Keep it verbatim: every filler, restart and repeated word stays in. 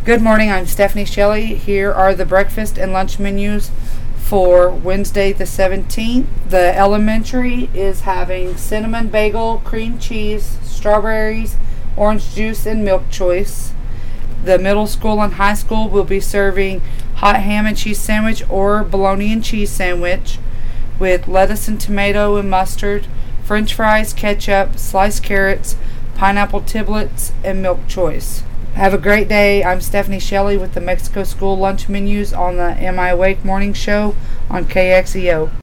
Good morning, I'm Stephanie Shelley. Here are the breakfast and lunch menus for Wednesday the seventeenth. The elementary is having cinnamon bagel, cream cheese, strawberries, orange juice, and milk choice. The middle school and high school will be serving hot ham and cheese sandwich or bologna and cheese sandwich with lettuce and tomato and mustard, french fries, ketchup, sliced carrots, pineapple tiblets, and milk choice. Have a great day. I'm Stephanie Shelley with the Mexico School lunch menus on the Am I Awake morning show on K X E O.